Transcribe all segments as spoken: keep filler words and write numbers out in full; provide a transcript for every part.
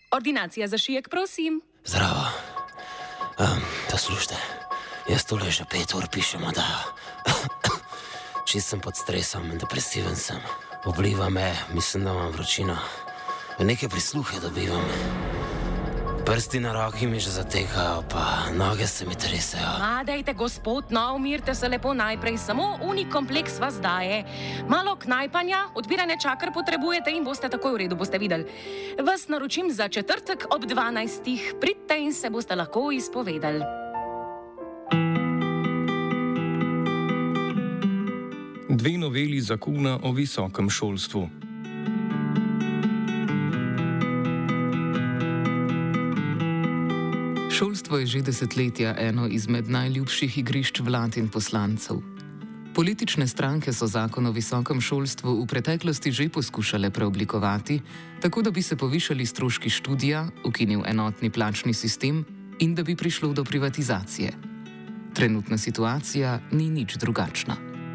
Ordinacija za šijek, prosim. Zdravo. Um, poslušajte, jaz tole že pet ur pišem, da čist sem pod stresom, depresiven sem. Obliva me, mislim, da imam vročino. Neke prisluhe dobivam. Prsti na roki mi že zatekajo, pa noge se mi tresejo. Ma, dajte, gospod, no, umirite se lepo najprej, samo unik kompleks vas daje. Malo knajpanja, odbiranje čakr potrebujete in boste takoj v redu, boste videli. Vas naročim za četrtek ob dvanajstih, pridite in se boste lahko izpovedali. Dve noveli zakona o visokem šolstvu. Šolstvo je že desetletja eno izmed najljubših igrišč vlad in poslancev. Politične stranke so zakon o visokem šolstvu v preteklosti že poskušale preoblikovati, tako da bi se povišali stroški študija, ukinil enotni plačni sistem in da bi prišlo do privatizacije. Trenutna situacija ni nič drugačna.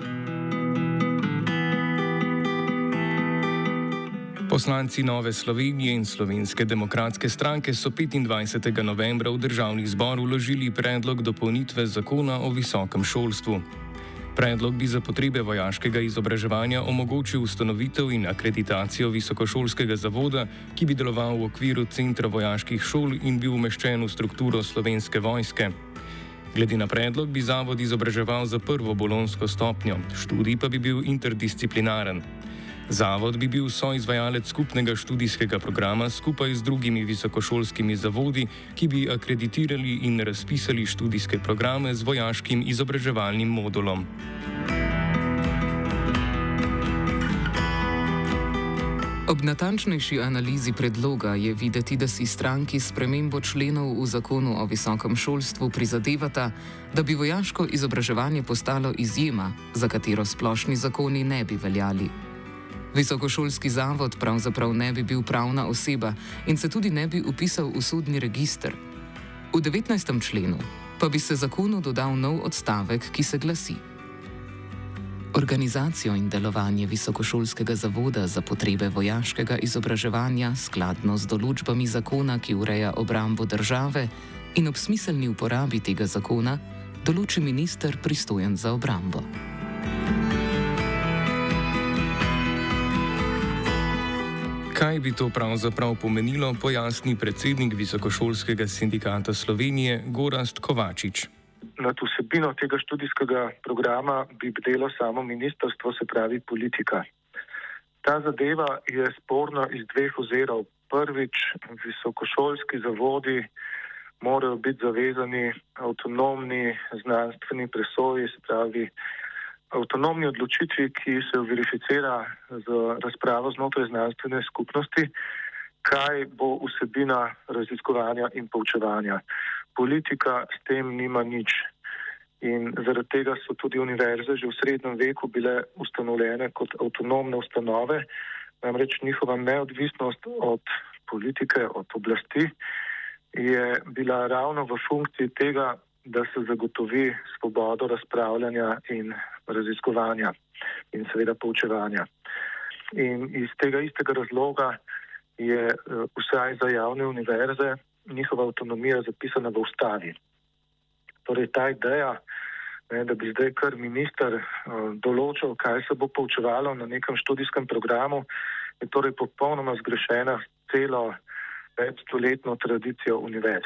Poslanci Nove Slovenije in Slovenske demokratske stranke so petindvajsetega novembra v Državni zbor vložili predlog dopolnitve zakona o visokem šolstvu. Predlog bi za potrebe vojaškega izobraževanja omogočil ustanovitev in akreditacijo visokošolskega zavoda, ki bi deloval v okviru Centra vojaških šol in bil umeščen v strukturo Slovenske vojske. Glede na predlog bi zavod izobraževal za prvo bolonjsko stopnjo, študij pa bi bil interdisciplinaren. Zavod bi bil soizvajalec skupnega študijskega programa skupaj z drugimi visokošolskimi zavodi, ki bi akreditirali in razpisali študijske programe z vojaškim izobraževalnim modulom. Ob natančnejši analizi predloga je videti, da si stranki s spremembo členov v zakonu o visokem šolstvu prizadevata, da bi vojaško izobraževanje postalo izjema, za katero splošni zakoni ne bi veljali. Visokošolski zavod pravzaprav ne bi bil pravna oseba in se tudi ne bi vpisal v sodni register. V devetnajstem členu pa bi se zakonu dodal nov odstavek, ki se glasi: Organizacijo in delovanje visokošolskega zavoda za potrebe vojaškega izobraževanja skladno z določbami zakona, ki ureja obrambo države, in ob smiselni uporabi tega zakona določi minister pristojen za obrambo. Kaj bi to pravzaprav pomenilo, pojasni predsednik Visokošolskega sindikata Slovenije Gorazd Kovačič. Nad vsebino tega študijskega programa bi bdelo samo ministrstvo, se pravi politika. Ta zadeva je sporna iz dveh ozirov. Prvič, visokošolski zavodi morajo biti zavezani avtonomni znanstveni presoji, se pravi avtonomni odločitvi, ki se verificira z razpravo znotraj znanstvene skupnosti, kaj bo vsebina raziskovanja in poučevanja. Politika s tem nima nič. In zaradi tega so tudi univerze že v srednjem veku bile ustanovljene kot avtonomne ustanove, namreč njihova neodvisnost od politike, od oblasti je bila ravno v funkciji tega, da se zagotovi svobodo razpravljanja in raziskovanja in seveda poučevanja. In iz tega istega razloga je vsaj za javne univerze njihova avtonomija zapisana v ustavi. Torej ta ideja, ne, da bi zdaj kar minister določil, kaj se bo poučevalo na nekem študijskem programu, je torej popolnoma zgrešena celo večstoletno tradicijo univerz.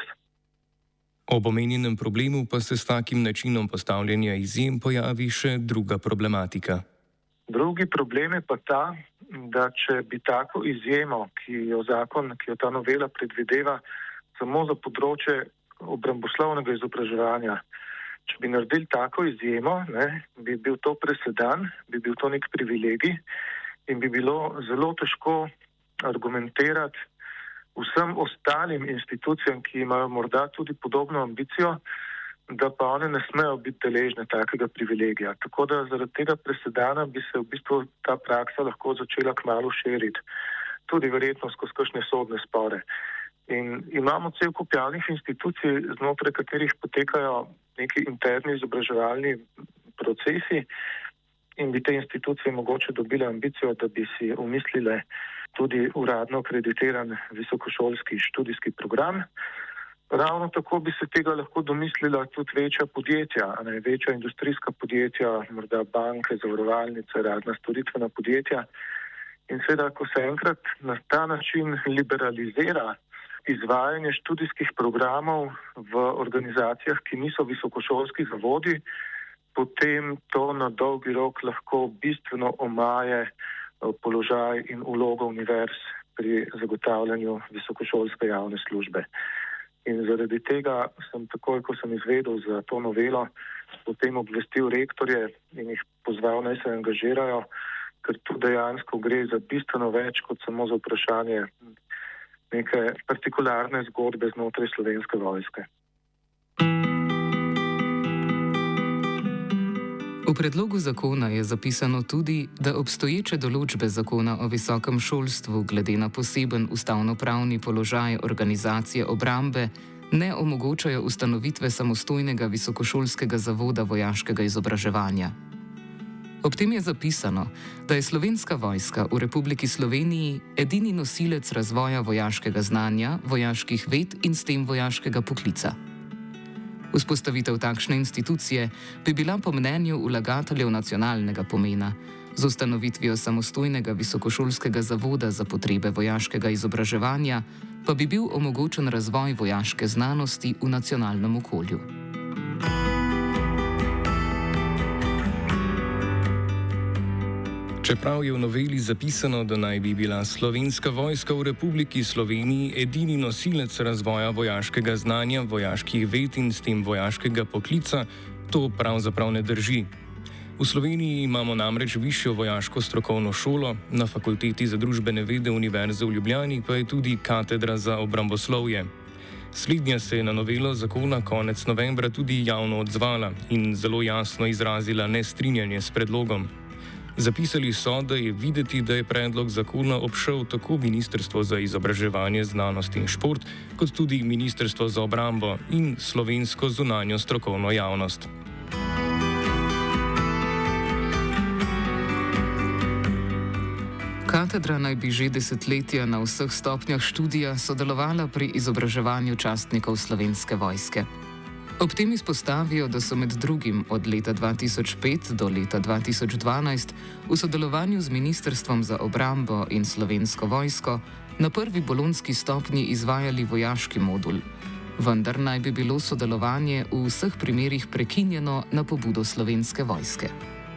Ob omenjenem problemu pa se s takim načinom postavljanja izjem pojavi še druga problematika. Drugi problem je pa ta, da če bi tako izjemo, ki jo zakon, ki jo ta novela predvideva, samo za področje obramboslovnega izobraževanja, če bi naredili tako izjemo, ne, bi bil to presedan, bi bil to nek privilegij in bi bilo zelo težko argumentirati vsem ostalim institucijam, ki imajo morda tudi podobno ambicijo, da pa one ne smejo biti deležne takega privilegija. Tako da zaradi tega presedana bi se v bistvu ta praksa lahko začela kmalu širiti, tudi verjetno skozi kakšne sodne spore. In imamo cel kup javnih institucij, znotraj katerih potekajo neki interni izobraževalni procesi in bi te institucije mogoče dobile ambicijo, da bi si umislile tudi uradno akreditiran visokošolski študijski program. Ravno tako bi se tega lahko domislila tudi večja podjetja, ne, večja industrijska podjetja, morda banke, zavarovalnice, razna storitvena podjetja. In seveda, ko se enkrat na ta način liberalizira izvajanje študijskih programov v organizacijah, ki niso visokošolski zavodi, potem to na dolgi rok lahko bistveno omaje položaj in vlogo univerz pri zagotavljanju visokošolske javne službe. In zaradi tega sem takoj, ko sem izvedel za to novelo, potem obvestil rektorje in jih pozval, naj se angažirajo, ker tu dejansko gre za bistveno več kot samo za vprašanje neke partikularne zgodbe znotraj Slovenske vojske. V predlogu zakona je zapisano tudi, da obstoječe določbe zakona o visokem šolstvu glede na poseben ustavnopravni položaj organizacije obrambe ne omogočajo ustanovitve samostojnega visokošolskega zavoda vojaškega izobraževanja. Ob tem je zapisano, da je Slovenska vojska v Republiki Sloveniji edini nosilec razvoja vojaškega znanja, vojaških ved in s tem vojaškega poklica. Vzpostavitev takšne institucije bi bila po mnenju vlagateljev nacionalnega pomena, z ustanovitvijo samostojnega visokošolskega zavoda za potrebe vojaškega izobraževanja pa bi bil omogočen razvoj vojaške znanosti v nacionalnem okolju. Čeprav je v noveli zapisano, da naj bi bila Slovenska vojska v Republiki Sloveniji edini nosilec razvoja vojaškega znanja, vojaških ved in s tem vojaškega poklica, to pravzaprav ne drži. V Sloveniji imamo namreč višjo vojaško strokovno šolo, na Fakulteti za družbene vede Univerze v Ljubljani pa je tudi katedra za obramboslovje. Slednja se je na novelo zakona konec novembra tudi javno odzvala in zelo jasno izrazila nestrinjanje s predlogom. Zapisali so, da je videti, da je predlog zakona obšel tako Ministrstvo za izobraževanje, znanost in šport, kot tudi Ministrstvo za obrambo in slovensko zunanjo strokovno javnost. Katedra naj bi že desetletja na vseh stopnjah študija sodelovala pri izobraževanju častnikov Slovenske vojske. Ob tem izpostavijo, da so med drugim od leta dva tisoč pet do leta dva tisoč dvanajst v sodelovanju z Ministrstvom za obrambo in Slovensko vojsko na prvi bolonjski stopnji izvajali vojaški modul, vendar naj bi bilo sodelovanje v vseh primerih prekinjeno na pobudo Slovenske vojske.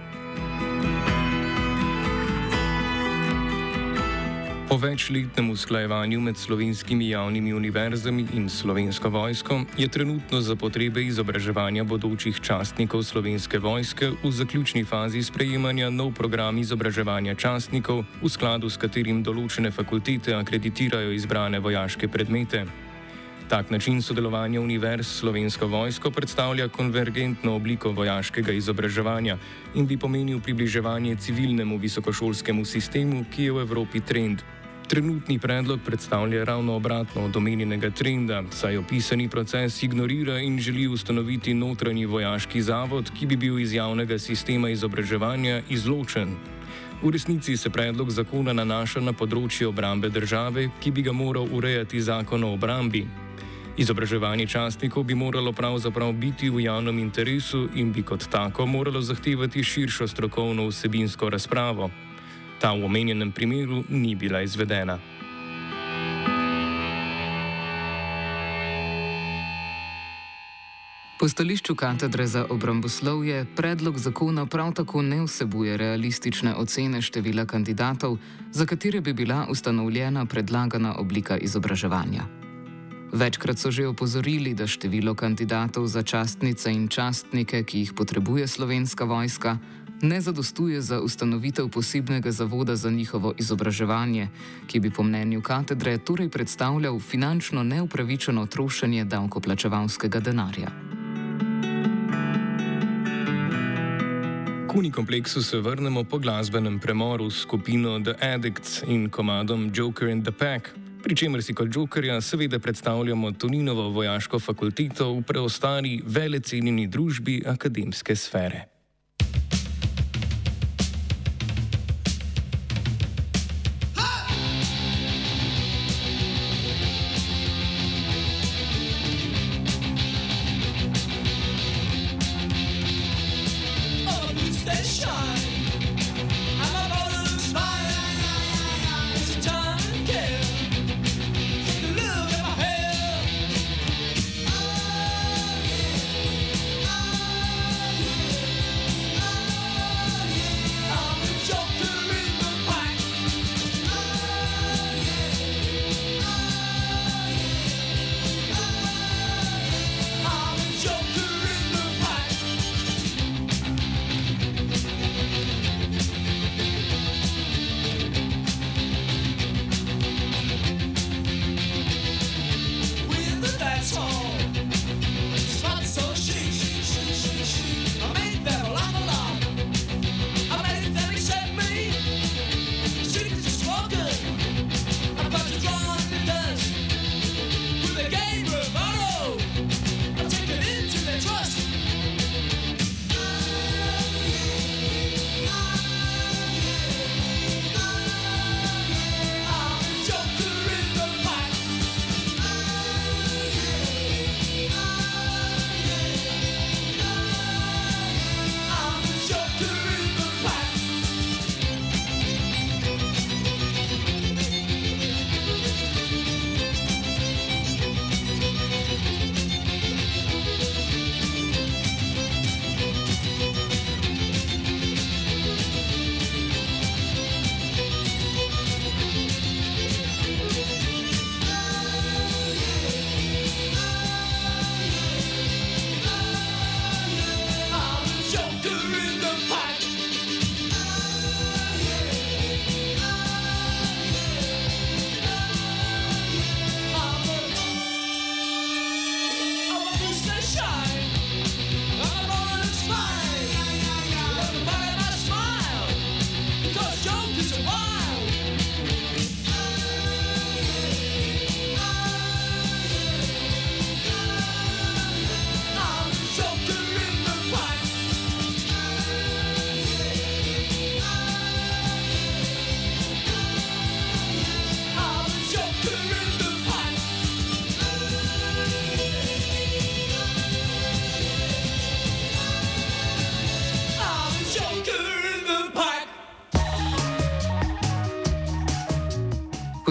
Po večletnem usklajevanju med slovenskimi javnimi univerzami in Slovensko vojsko je trenutno za potrebe izobraževanja bodočih častnikov Slovenske vojske v zaključni fazi sprejemanja nov program izobraževanja častnikov, v skladu s katerim določene fakultete akreditirajo izbrane vojaške predmete. Tak način sodelovanja univerz s Slovensko vojsko predstavlja konvergentno obliko vojaškega izobraževanja in bi pomenil približevanje civilnemu visokošolskemu sistemu, ki je v Evropi trend. Trenutni predlog predstavlja ravno obratno od omenjenega trenda, saj opisani proces ignorira in želi ustanoviti notranji vojaški zavod, ki bi bil iz javnega sistema izobraževanja izločen. V resnici se predlog zakona nanaša na področje obrambe države, ki bi ga moral urejati zakon o obrambi. Izobraževanje častnikov bi moralo pravzaprav biti v javnem interesu in bi kot tako moralo zahtevati širšo strokovno vsebinsko razpravo. Ta v omenjenem primeru ni bila izvedena. Po stališču katedre za obramboslovje predlog zakona prav tako ne vsebuje realistične ocene števila kandidatov, za katere bi bila ustanovljena predlagana oblika izobraževanja. Večkrat so že opozorili, da število kandidatov za častnice in častnike, ki jih potrebuje Slovenska vojska, ne zadostuje za ustanovitev posebnega zavoda za njihovo izobraževanje, ki bi po mnenju katedre torej predstavljal finančno neupravičeno trošenje davkoplačevalskega denarja. K Unikompleksu se vrnemo po glasbenem premoru s skupino The Addicts in komadom Joker and the Pack, pri čemer si kot Jokerja seveda predstavljamo Toninovo vojaško fakulteto v preostali velecenjeni družbi akademske sfere.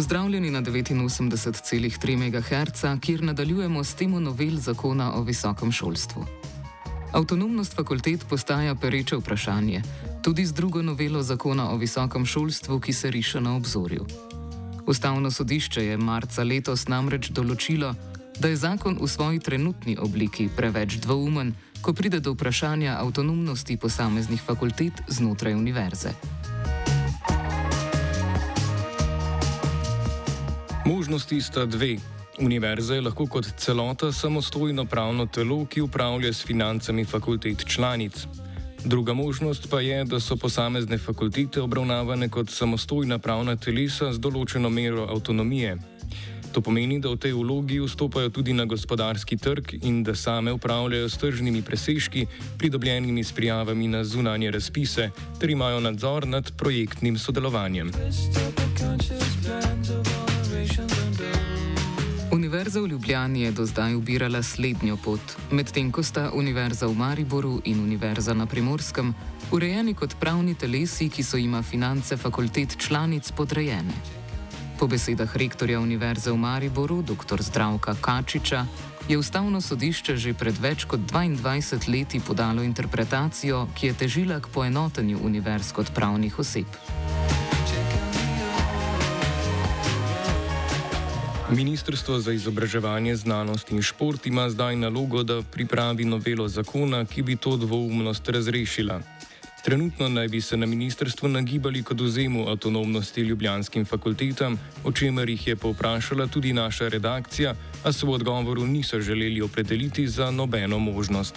Pozdravljeni na devetinosemdeset celih tri megaherca, kjer nadaljujemo s temo novel zakona o visokem šolstvu. Avtonomnost fakultet postaja pereče vprašanje, tudi z drugo novelo zakona o visokem šolstvu, ki se riše na obzorju. Ustavno sodišče je marca letos namreč določilo, da je zakon v svoji trenutni obliki preveč dvoumen, ko pride do vprašanja avtonomnosti posameznih fakultet znotraj univerze. Možnosti sta dve. Univerza je lahko kot celota samostojno pravno telo, ki upravlja s financami fakultet članic. Druga možnost pa je, da so posamezne fakultete obravnavane kot samostojna pravna telesa z določeno mero avtonomije. To pomeni, da v tej vlogi vstopajo tudi na gospodarski trg in da same upravljajo s tržnimi presežki, pridobljenimi s prijavami na zunanje razpise, ter imajo nadzor nad projektnim sodelovanjem. Univerza v Ljubljani je do zdaj ubirala slednjo pot, medtem ko sta Univerza v Mariboru in Univerza na Primorskem urejeni kot pravni telesi, ki so jima finance fakultet članic podrejene. Po besedah rektorja Univerze v Mariboru, dr. Zdravka Kačiča, je Ustavno sodišče že pred več kot dvaindvajset leti podalo interpretacijo, ki je težila k poenotenju univerz kot pravnih oseb. Ministrstvo za izobraževanje, znanost in šport ima zdaj nalogo, da pripravi novelo zakona, ki bi to dvoumnost razrešila. Trenutno naj bi se na ministrstvu nagibali k odvzemu avtonomnosti ljubljanskim fakultetam, o čemer jih je povprašala tudi naša redakcija, a se v odgovoru niso želeli opredeliti za nobeno možnost.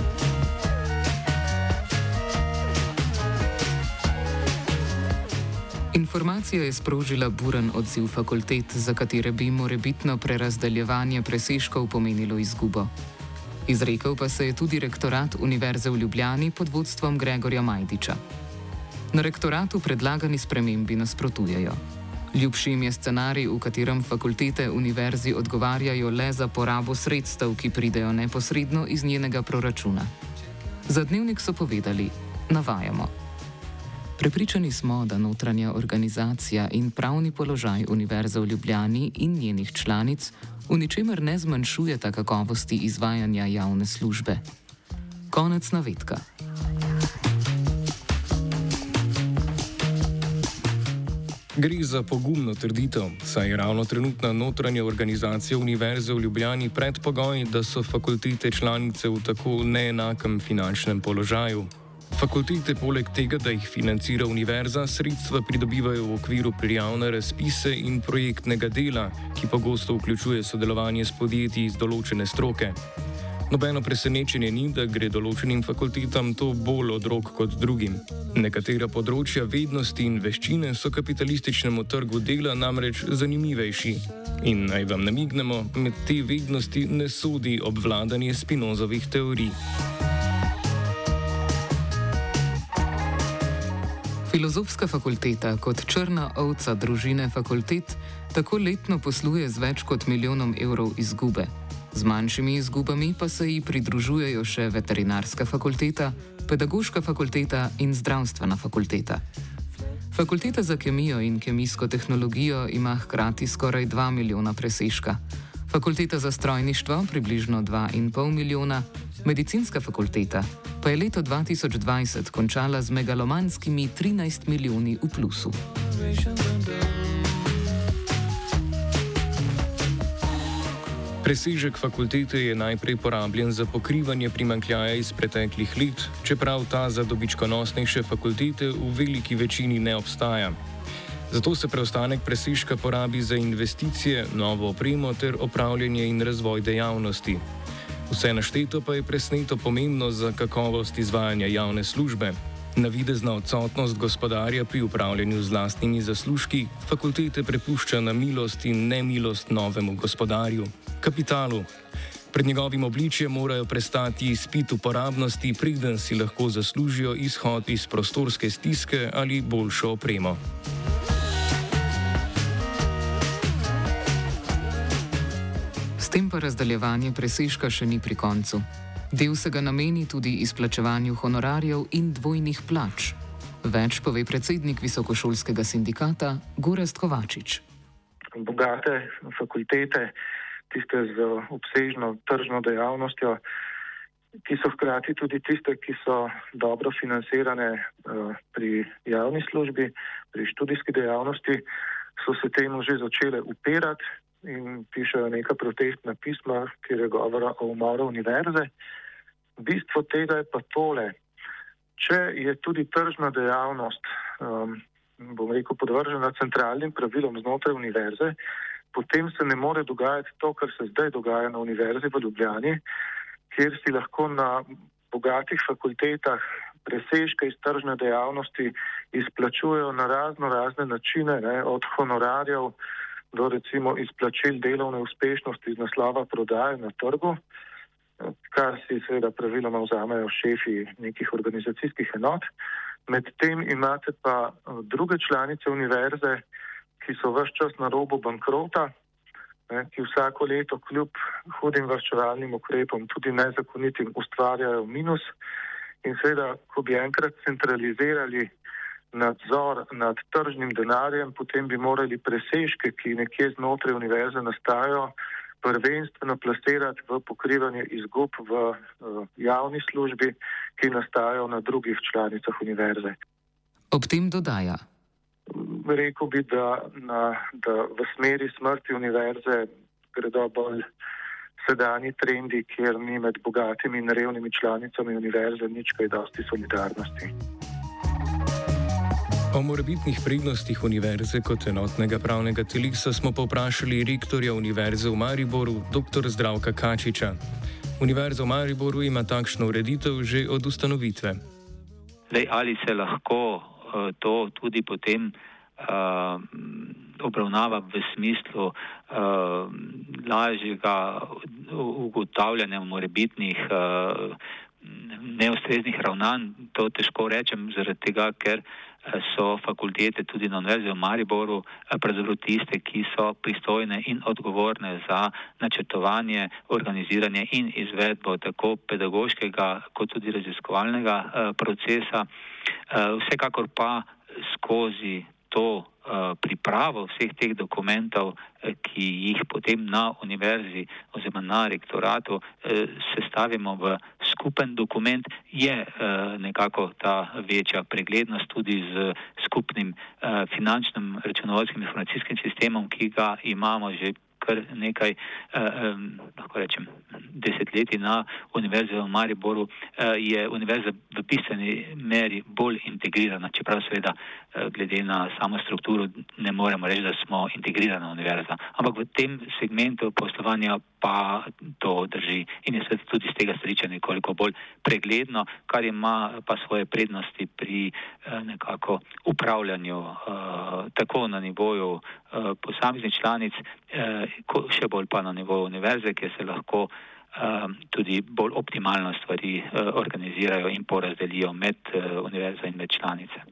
Informacija je sprožila buren odziv fakultet, za katere bi morebitno prerazdeljevanje presežkov pomenilo izgubo. Izrekel pa se je tudi rektorat Univerze v Ljubljani pod vodstvom Gregorja Majdiča. Na rektoratu predlagani spremembi nasprotujejo. Ljubši jim je scenarij, v katerem fakultete univerzi odgovarjajo le za porabo sredstev, ki pridejo neposredno iz njenega proračuna. Za Dnevnik so povedali, navajamo: Prepričani smo, da notranja organizacija in pravni položaj Univerze v Ljubljani in njenih članic v ničemer ne zmanjšujeta kakovosti izvajanja javne službe. Konec navedka. Gre za pogumno trditev, saj je ravno trenutna notranja organizacija Univerze v Ljubljani predpogoj, da so fakultete članice v tako neenakem finančnem položaju. Fakultete poleg tega, da jih financira univerza, sredstva pridobivajo v okviru prijav na razpise in projektnega dela, ki pogosto vključuje sodelovanje s podjetji iz določene stroke. Nobeno presenečenje ni, da gre določenim fakultetam to bolj od rok kot drugim. Nekatera področja vednosti in veščine so kapitalističnemu trgu dela namreč zanimivejši. In naj vam namignemo, med te vednosti ne sodi obvladanje Spinozovih teorij. Filozofska fakulteta kot črna ovca družine fakultet tako letno posluje z več kot milijonom evrov izgube. Z manjšimi izgubami pa se ji pridružujejo še veterinarska fakulteta, pedagoška fakulteta in zdravstvena fakulteta. Fakulteta za kemijo in kemijsko tehnologijo ima hkrati skoraj dva milijona presežka. Fakulteta za strojništvo približno dva in pol milijona, medicinska fakulteta pa je leto dva tisoč dvajset končala z megalomanskimi trinajst milijoni v plusu. Presežek fakultete je najprej porabljen za pokrivanje primanjkljaja iz preteklih let, čeprav ta za dobičkonosnejše fakultete v veliki večini ne obstaja. Zato se preostanek presežka porabi za investicije, novo opremo ter opravljanje in razvoj dejavnosti. Vse našteto pa je presneto pomembno za kakovost izvajanja javne službe. Navidezna odsotnost gospodarja pri upravljanju z lastnimi zaslužki fakultete prepušča na milost in nemilost novemu gospodarju, kapitalu. Pred njegovim obličjem morajo prestati izpit uporabnosti, preden si lahko zaslužijo izhod iz prostorske stiske ali boljšo opremo. S tem pa razdaljevanje presežka še ni pri koncu. Del se ga nameni tudi izplačevanju honorarjev in dvojnih plač. Več pove predsednik visokošolskega sindikata Gorazd Kovačič. bogate fakultete, tiste z obsežno tržno dejavnostjo, ki so hkrati tudi tiste, ki so dobro financirane uh, pri javni službi, pri študijski dejavnosti, so se temu že začele upirati in pišejo neka protestna pisma, kjer je govora o umoru univerze. Bistvo tega je pa tole. Če je tudi tržna dejavnost, um, bom rekel, podvržena centralnim pravilom znotraj univerze, potem se ne more dogajati to, kar se zdaj dogaja na Univerzi v Ljubljani, kjer si lahko na bogatih fakultetah presežke iz tržne dejavnosti izplačujejo na razno razne načine, ne, od honorarjev do recimo izplačil delovne uspešnosti iz naslova prodaje na trgu, kar si seveda praviloma vzamejo šefi nekih organizacijskih enot. Medtem imate pa druge članice univerze, ki so ves čas na robu bankrota, ne, ki vsako leto kljub hudim varčevalnim ukrepom, tudi nezakonitim, ustvarjajo minus. In seveda, ko bi enkrat centralizirali nadzor nad tržnim denarjem, potem bi morali presežke, ki nekje znotraj univerze nastajajo, prvenstveno plasirati v pokrivanje izgub v uh, javni službi, ki nastajajo na drugih članicah univerze. Ob tem dodaja. Rekel bi, da, na, da v smeri smrti univerze gredo bolj sedanji trendi, kjer ni med bogatimi in revnimi članicami univerze nič kaj dosti solidarnosti. O morebitnih prednostih univerze kot enotnega pravnega telesa smo povprašali rektorja Univerze v Mariboru, dr. Zdravka Kačiča. Univerza v Mariboru ima takšno ureditev že od ustanovitve. Zdaj, ali se lahko uh, to tudi potem uh, obravnava v smislu uh, lažjega ugotavljanja morebitnih uh, neustreznih ravnanj, to težko rečem, zaradi tega, ker so fakultete tudi na Univerzi v Mariboru pravzaprav tiste, ki so pristojne in odgovorne za načrtovanje, organiziranje in izvedbo tako pedagoškega kot tudi raziskovalnega procesa. Vsekakor pa skozi to pripravo vseh teh dokumentov, ki jih potem na univerzi oziroma na rektoratu sestavimo v skupen dokument, je nekako ta večja preglednost tudi z skupnim finančnim računovodskim informacijskim sistemom, ki ga imamo že kar nekaj, eh, lahko rečem, desetletij na Univerzi v Mariboru, eh, je univerza v bistveni meri bolj integrirana, čeprav seveda eh, glede na samo strukturo ne moremo reči, da smo integrirana univerza. Ampak v tem segmentu poslovanja pa to drži in je seveda tudi z tega stališča nekoliko bolj pregledno, kar ima pa svoje prednosti pri eh, nekako upravljanju eh, tako na nivoju eh, posameznih članic, eh, še bolj pa na nivoju univerze, kjer se lahko uh, tudi bolj optimalno stvari uh, organizirajo in porazdelijo med uh, univerzo in med članice.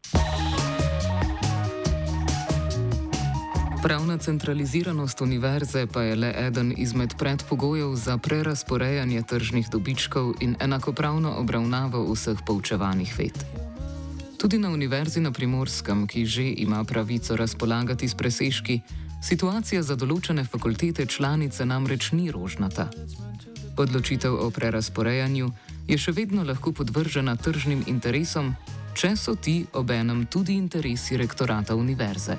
Pravna centraliziranost univerze pa je le eden izmed predpogojev za prerasporejanje tržnih dobičkov in enakopravno obravnavo vseh poučevanih ved. Tudi na Univerzi na Primorskem, ki že ima pravico razpolagati s presežki, situacija za določene fakultete članice namreč ni rožnata. Odločitev o prerasporejanju je še vedno lahko podvržena tržnim interesom, če so ti obenem tudi interesi rektorata univerze.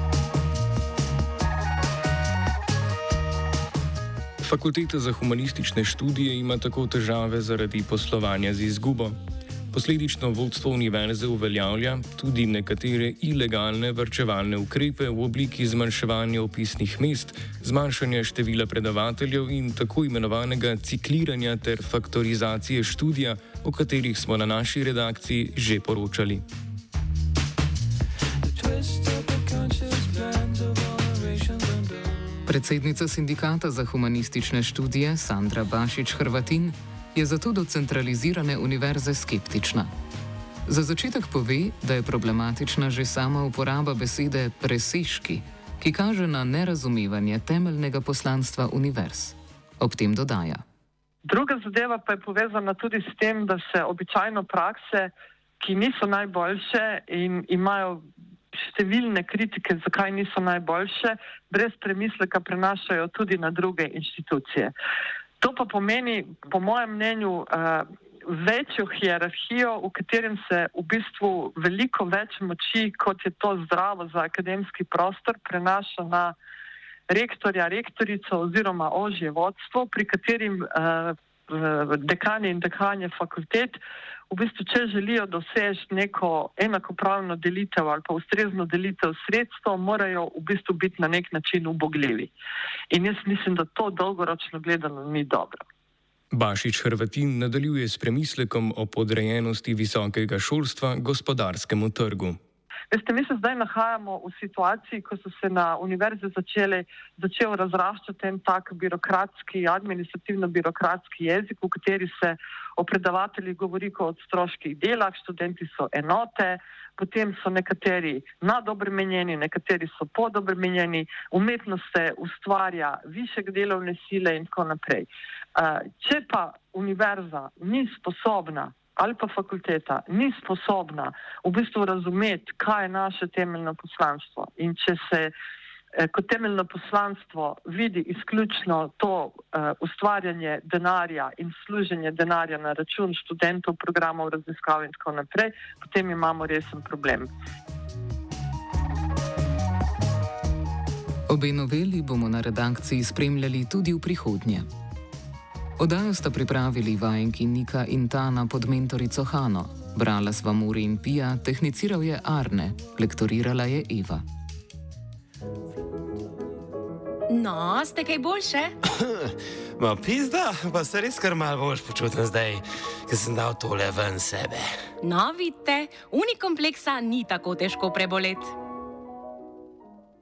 Fakulteta za humanistične študije ima tako težave zaradi poslovanja z izgubo. Posledično vodstvo univerze uveljavlja tudi nekatere ilegalne varčevalne ukrepe v obliki zmanjševanja vpisnih mest, zmanjšanja števila predavateljev in tako imenovanega cikliranja ter faktorizacije študija, o katerih smo na naši redakciji že poročali. Predsednica Sindikata za humanistične študije Sandra Bašič-Hrvatin je zato do centralizirane univerze skeptična. Za začetek pove, da je problematična že sama uporaba besede presežki, ki kaže na nerazumevanje temeljnega poslanstva univerz. Ob tem dodaja. Druga zadeva pa je povezana tudi s tem, da se običajno prakse, ki niso najboljše in imajo številne kritike, zakaj niso najboljše, brez premisleka prenašajo tudi na druge inštitucije. To pa pomeni, po mojem mnenju, večjo hierarhijo, v katerem se v bistvu veliko več moči, kot je to zdravo za akademski prostor, prenaša na rektorja, rektorico oziroma ožje vodstvo, pri katerim dekani in dekanje fakultet v bistvu, če želijo doseči neko enakopravno delitev ali pa ustrezno delitev sredstev, morajo v bistvu biti na nek način ubogljivi. In jaz mislim, da to dolgoročno gledano ni dobro. Bašič Hrvatin nadaljuje s premislekom o podrejenosti visokega šolstva gospodarskemu trgu. Veste, mi se zdaj nahajamo v situaciji, ko so se na univerzi začeli, začel razraščati en tak birokratski, administrativno-birokratski jezik, v kateri se o predavateljih govori kot o stroških delah, študenti so enote, potem so nekateri nadobremenjeni, nekateri so podobremenjeni, umetnost se ustvarja višek delovne sile in tako naprej. Če pa univerza ni sposobna ali pa fakulteta ni sposobna v bistvu razumeti, kaj je naše temeljno poslanstvo. In če se eh, kot temeljno poslanstvo vidi izključno to eh, ustvarjanje denarja in služenje denarja na račun študentov, programov, raziskav in tako naprej, potem imamo resen problem. Obe noveli bomo na redakciji spremljali tudi v prihodnje. Oddajo sta pripravili vajenki Nika in Tana pod mentorico Hano. Brala sva Muri in Pija, tehniciral je Arne, lektorirala je Eva. No, ste kaj boljše? Ma pizda, pa se res kar malo boljš počutim zdaj, ker sem dal tole ven sebe. No, vidite, unikompleksa ni tako težko preboleti.